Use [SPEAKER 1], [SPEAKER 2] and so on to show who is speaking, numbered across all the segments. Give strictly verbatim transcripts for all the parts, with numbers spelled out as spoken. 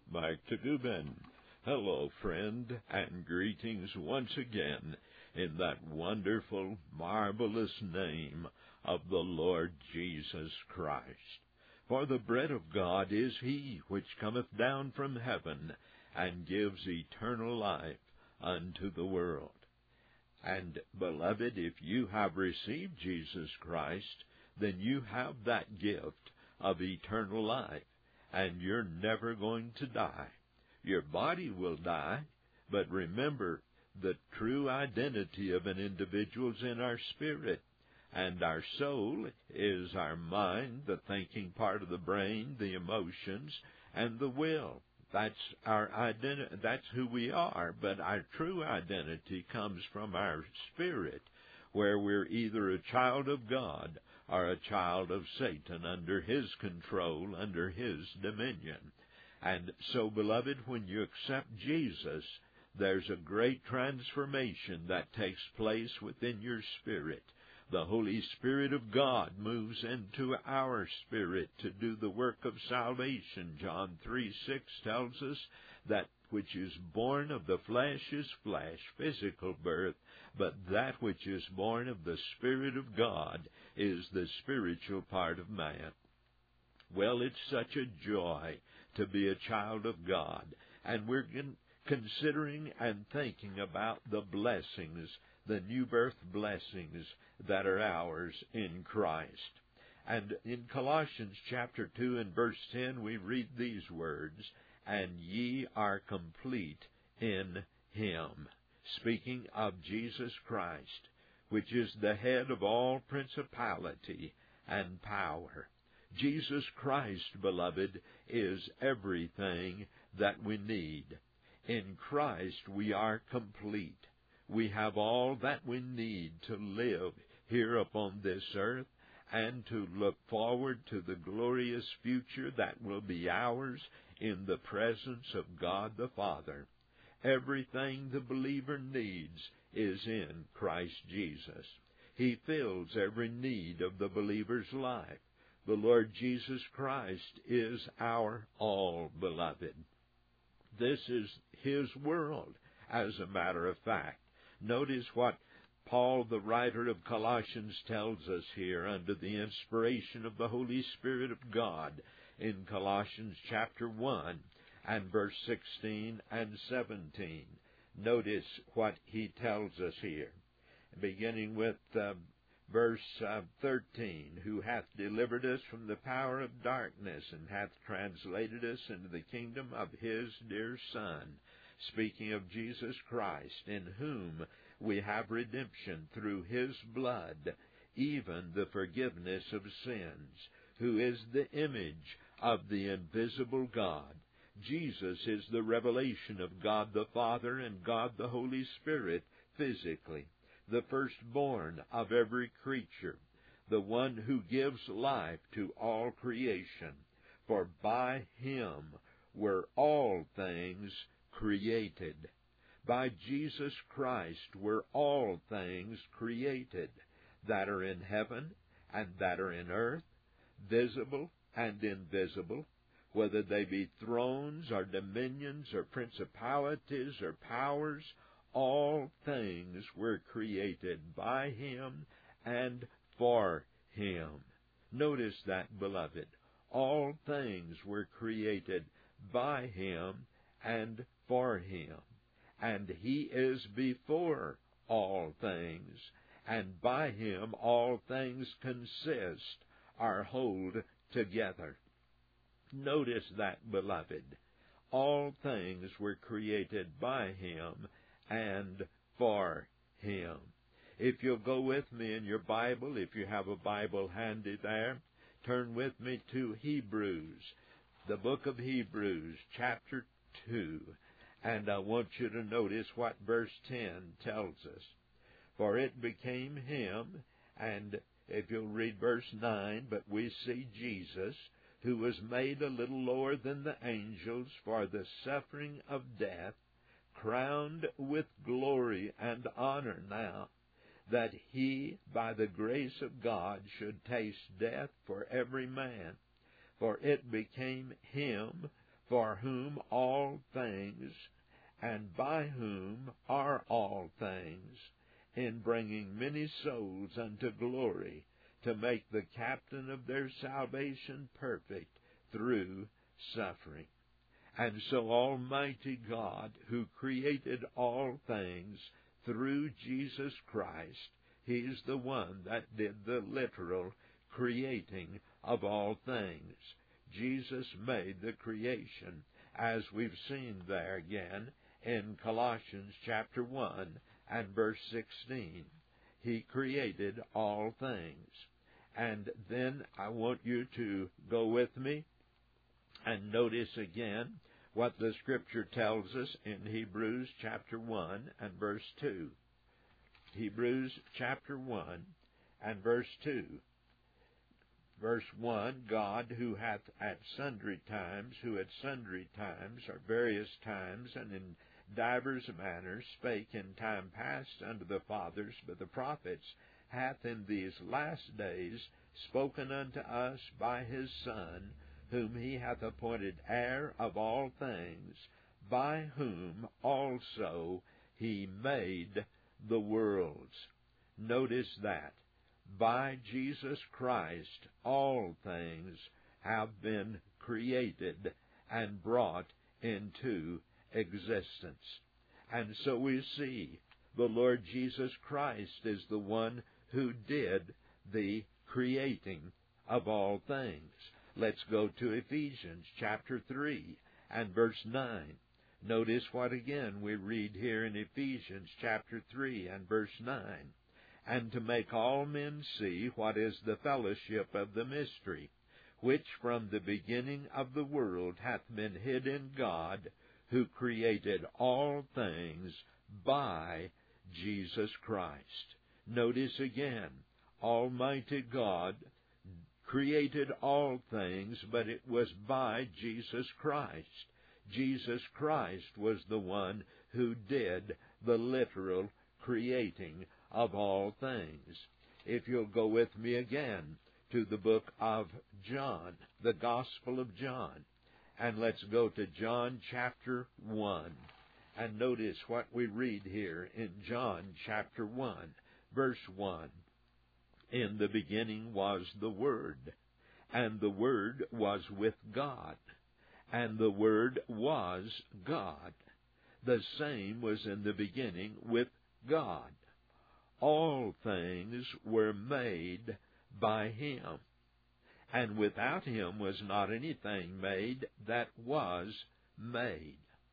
[SPEAKER 1] back to Guben. Hello, friend, and greetings once again in that wonderful, marvelous name of the Lord Jesus Christ. For the bread of God is He which cometh down from heaven, and gives eternal life unto the world. And, beloved, if you have received Jesus Christ, then you have that gift of eternal life, and you're never going to die. Your body will die, but remember, the true identity of an individual is in our spirit, and our soul is our mind, the thinking part of the brain, the emotions, and the will. That's our identity. That's who we are, but our true identity comes from our spirit, where we're either a child of God or a child of Satan, under his control, under his dominion. And so, beloved, when you accept Jesus, there's a great transformation that takes place within your spirit. The Holy Spirit of God moves into our spirit to do the work of salvation. John three six tells us that which is born of the flesh is flesh, physical birth, but that which is born of the Spirit of God is the spiritual part of man. Well, it's such a joy to be a child of God, and we're considering and thinking about the blessings, the new birth blessings that are ours in Christ. And in Colossians chapter two and verse ten, we read these words, "And ye are complete in Him," speaking of Jesus Christ, which is the head of all principality and power. Jesus Christ, beloved, is everything that we need. In Christ we are complete. We have all that we need to live here upon this earth and to look forward to the glorious future that will be ours in the presence of God the Father. Everything the believer needs is in Christ Jesus. He fills every need of the believer's life. The Lord Jesus Christ is our all, beloved. This is His world, as a matter of fact. Notice what Paul, the writer of Colossians, tells us here under the inspiration of the Holy Spirit of God in Colossians chapter one and verse sixteen and seventeen. Notice what he tells us here, beginning with uh, verse uh, thirteen, "Who hath delivered us from the power of darkness, and hath translated us into the kingdom of His dear Son," speaking of Jesus Christ, "in whom we have redemption through His blood, even the forgiveness of sins, who is the image of the invisible God." Jesus is the revelation of God the Father and God the Holy Spirit physically, the firstborn of every creature, the one who gives life to all creation. For by Him were all things created. By Jesus Christ were all things created, that are in heaven and that are in earth, visible and invisible, whether they be thrones or dominions or principalities or powers. All things were created by Him and for Him. Notice that, beloved. All things were created by Him and for Him. And He is before all things, and by Him all things consist or hold together. Notice that, beloved. All things were created by Him and for Him. If you'll go with me in your Bible, if you have a Bible handy there, turn with me to Hebrews, the book of Hebrews, chapter two. And I want you to notice what verse ten tells us. "For it became Him," and if you'll read verse nine, "but we see Jesus, who was made a little lower than the angels for the suffering of death, crowned with glory and honor now, that He, by the grace of God, should taste death for every man. For it became Him, for whom all things, and by whom are all things, in bringing many souls unto glory, to make the captain of their salvation perfect through suffering. And so Almighty God, who created all things through Jesus Christ, He's the one that did the literal creating of all things. Jesus made the creation, as we've seen there again in Colossians chapter one and verse sixteen. He created all things. And then I want you to go with me and notice again what the Scripture tells us in Hebrews chapter one and verse two. Hebrews chapter one and verse two. Verse one, God, who hath at sundry times, who at sundry times, or various times, and in divers manners, spake in time past unto the fathers by the prophets, hath in these last days spoken unto us by His Son, whom He hath appointed heir of all things, by whom also He made the worlds. Notice that. By Jesus Christ all things have been created and brought into existence. And so we see the Lord Jesus Christ is the one who did the creating of all things. Let's go to Ephesians chapter three and verse nine. Notice what again we read here in Ephesians chapter three and verse nine. And to make all men see what is the fellowship of the mystery, which from the beginning of the world hath been hid in God, who created all things by Jesus Christ. Notice again, Almighty God created all things, but it was by Jesus Christ. Jesus Christ was the one who did the literal creating of all things. If you'll go with me again to the book of John, the Gospel of John, and let's go to John chapter one, and notice what we read here in John chapter one, verse one. In the beginning was the Word, and the Word was with God, and the Word was God. The same was in the beginning with God. All things were made by Him, and without Him was not anything made that was made.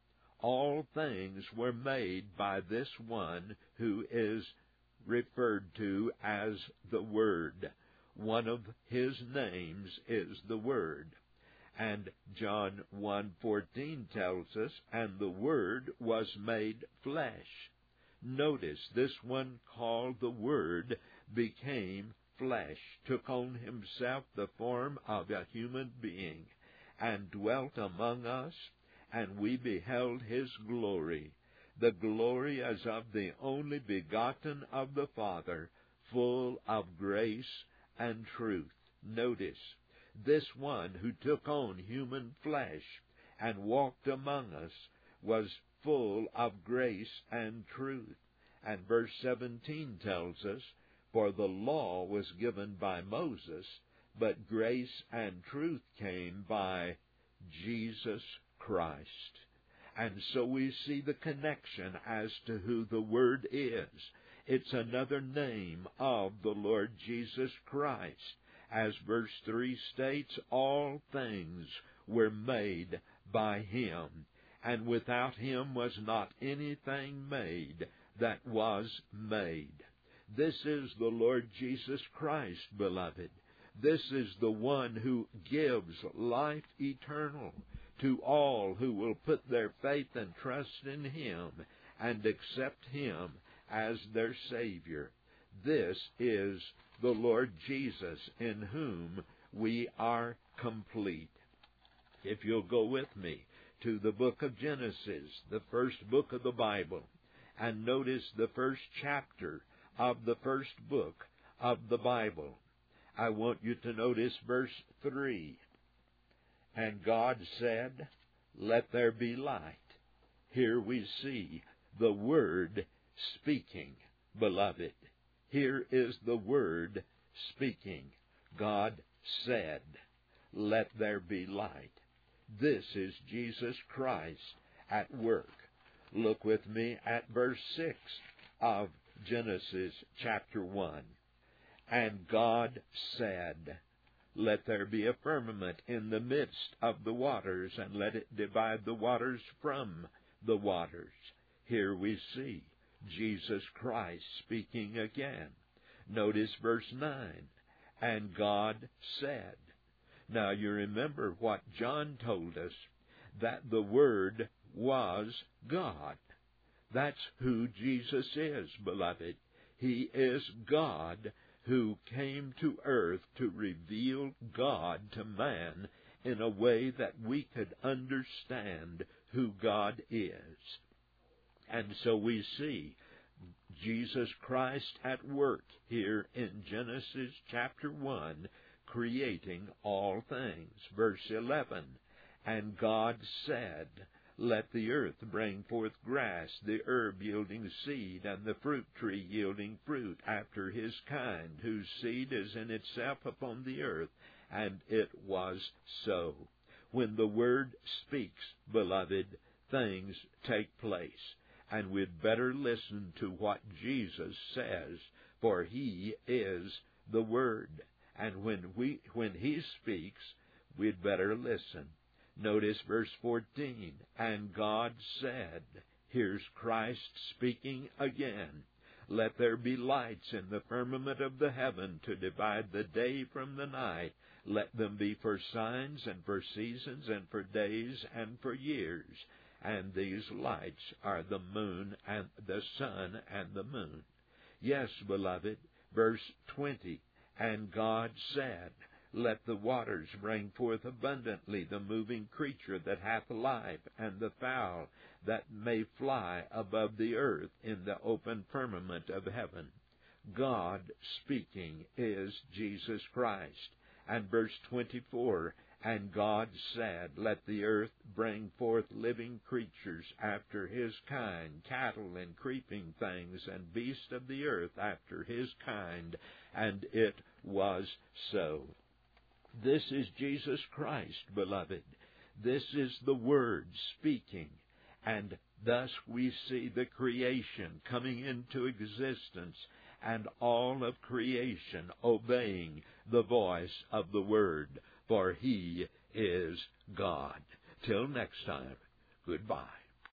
[SPEAKER 1] All things were made by this one who is referred to as the Word. One of His names is the Word. And John one fourteen tells us, and the Word was made flesh. Notice, this one called the Word became flesh, took on Himself the form of a human being, and dwelt among us, and we beheld His glory, the glory as of the only begotten of the Father, full of grace and truth. Notice, this one who took on human flesh and walked among us was full of grace and truth. And verse seventeen tells us, for the law was given by Moses, but grace and truth came by Jesus Christ. And so we see the connection as to who the Word is. It's another name of the Lord Jesus Christ. As verse three states, all things were made by Him, and without Him was not anything made that was made. This is the Lord Jesus Christ, beloved. This is the one who gives life eternal to all who will put their faith and trust in Him and accept Him as their Savior. This is the Lord Jesus, in whom we are complete. If you'll go with me to the book of Genesis, the first book of the Bible, and notice the first chapter of the first book of the Bible, I want you to notice verse three. And God said, let there be light. Here we see the Word speaking, beloved. Here is the Word speaking. God said, let there be light. This is Jesus Christ at work. Look with me at verse six of Genesis chapter one. And God said, let there be a firmament in the midst of the waters, and let it divide the waters from the waters. Here we see Jesus Christ speaking again. Notice verse nine. And God said. Now you remember what John told us, that the Word was God. That's who Jesus is, beloved. He is God who came to earth to reveal God to man in a way that we could understand who God is. And so we see Jesus Christ at work here in Genesis chapter one, creating all things. Verse eleven, and God said, let the earth bring forth grass, the herb yielding seed, and the fruit tree yielding fruit after his kind, whose seed is in itself upon the earth. And it was so. When the Word speaks, beloved, things take place. And we'd better listen to what Jesus says, for He is the Word. And when we, when He speaks, we'd better listen. Notice verse fourteen, and God said, here's Christ speaking again, let there be lights in the firmament of the heaven to divide the day from the night. Let them be for signs and for seasons and for days and for years. And these lights are the moon and the sun and the moon. Yes, beloved, verse twenty, and God said, let the waters bring forth abundantly the moving creature that hath life, and the fowl that may fly above the earth in the open firmament of heaven. God speaking is Jesus Christ. And verse twenty-four, and God said, let the earth bring forth living creatures after his kind, cattle and creeping things, and beasts of the earth after his kind. And it was so. This is Jesus Christ, beloved. This is the Word speaking. And thus we see the creation coming into existence, and all of creation obeying the voice of the Word, for He is God. Till next time, goodbye.